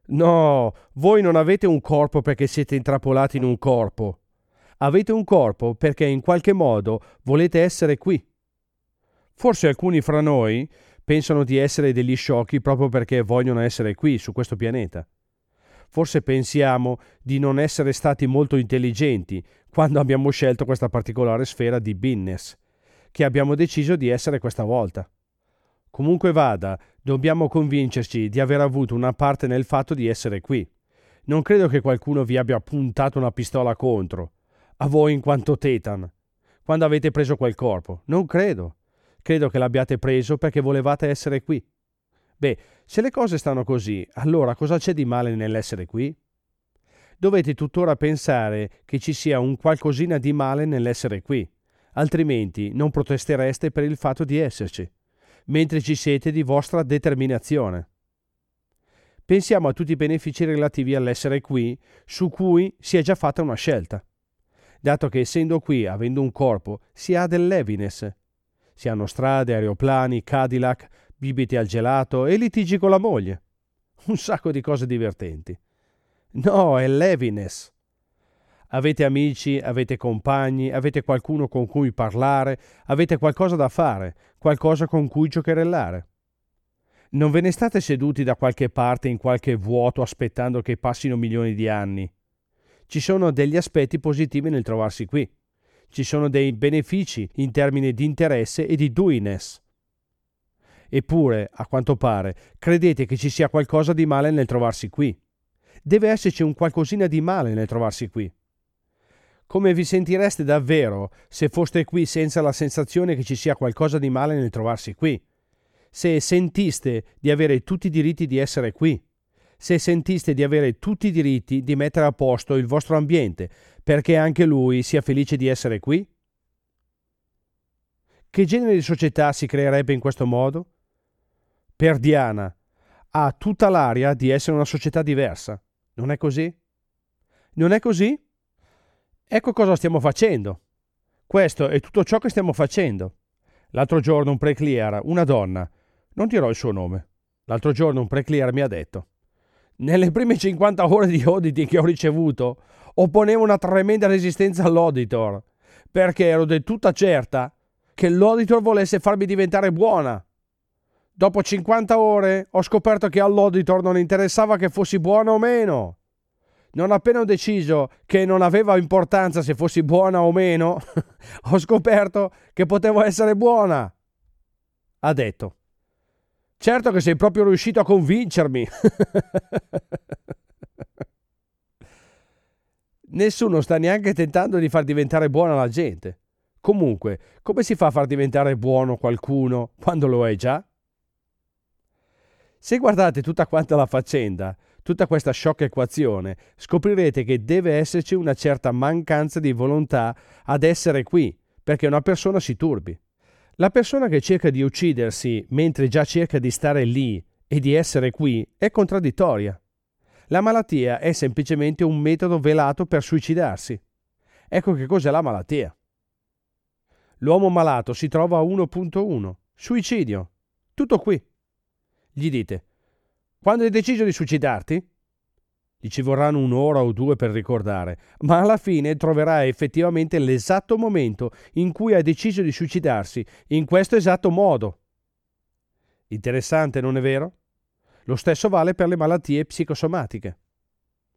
No, voi non avete un corpo perché siete intrappolati in un corpo. Avete un corpo perché in qualche modo volete essere qui. Forse alcuni fra noi pensano di essere degli sciocchi proprio perché vogliono essere qui, su questo pianeta. Forse pensiamo di non essere stati molto intelligenti quando abbiamo scelto questa particolare sfera di business, che abbiamo deciso di essere questa volta. Comunque vada, dobbiamo convincerci di aver avuto una parte nel fatto di essere qui. Non credo che qualcuno vi abbia puntato una pistola contro, a voi in quanto Tetan, quando avete preso quel corpo. Non credo. Credo che l'abbiate preso perché volevate essere qui. Beh, se le cose stanno così, allora cosa c'è di male nell'essere qui? Dovete tuttora pensare che ci sia un qualcosina di male nell'essere qui, altrimenti non protestereste per il fatto di esserci, mentre ci siete di vostra determinazione. Pensiamo a tutti i benefici relativi all'essere qui, su cui si è già fatta una scelta. Dato che essendo qui, avendo un corpo, si ha dell'heaviness. Si hanno strade, aeroplani, Cadillac, bibite al gelato e litigi con la moglie. Un sacco di cose divertenti. No, è l'heaviness. Avete amici, avete compagni, avete qualcuno con cui parlare, avete qualcosa da fare, qualcosa con cui giocherellare. Non ve ne state seduti da qualche parte in qualche vuoto aspettando che passino milioni di anni. Ci sono degli aspetti positivi nel trovarsi qui. Ci sono dei benefici in termini di interesse e di doiness. Eppure, a quanto pare, credete che ci sia qualcosa di male nel trovarsi qui. Deve esserci un qualcosina di male nel trovarsi qui. Come vi sentireste davvero se foste qui senza la sensazione che ci sia qualcosa di male nel trovarsi qui? Se sentiste di avere tutti i diritti di essere qui? Se sentiste di avere tutti i diritti di mettere a posto il vostro ambiente perché anche lui sia felice di essere qui? Che genere di società si creerebbe in questo modo? Per Diana ha tutta l'aria di essere una società diversa. Non è così? Non è così? Ecco cosa stiamo facendo. Questo è tutto ciò che stiamo facendo. L'altro giorno un preclear, una donna, non dirò il suo nome, l'altro giorno un preclear mi ha detto: nelle prime 50 ore di auditing che ho ricevuto, opponevo una tremenda resistenza all'auditor, perché ero del tutta certa che l'auditor volesse farmi diventare buona. Dopo 50 ore ho scoperto che all'auditor non interessava che fossi buona o meno. Non appena ho deciso che non aveva importanza se fossi buona o meno, ho scoperto che potevo essere buona. Ha detto: certo che sei proprio riuscito a convincermi. Nessuno sta neanche tentando di far diventare buona la gente. Comunque, come si fa a far diventare buono qualcuno quando lo è già? Se guardate tutta quanta la faccenda, tutta questa sciocca equazione, scoprirete che deve esserci una certa mancanza di volontà ad essere qui, perché una persona si turbi. La persona che cerca di uccidersi mentre già cerca di stare lì e di essere qui è contraddittoria. La malattia è semplicemente un metodo velato per suicidarsi. Ecco che cos'è la malattia. L'uomo malato si trova a 1.1. Suicidio. Tutto qui. Gli dite: quando hai deciso di suicidarti? Gli ci vorranno un'ora o due per ricordare, ma alla fine troverà effettivamente l'esatto momento in cui ha deciso di suicidarsi, in questo esatto modo. Interessante, non è vero? Lo stesso vale per le malattie psicosomatiche.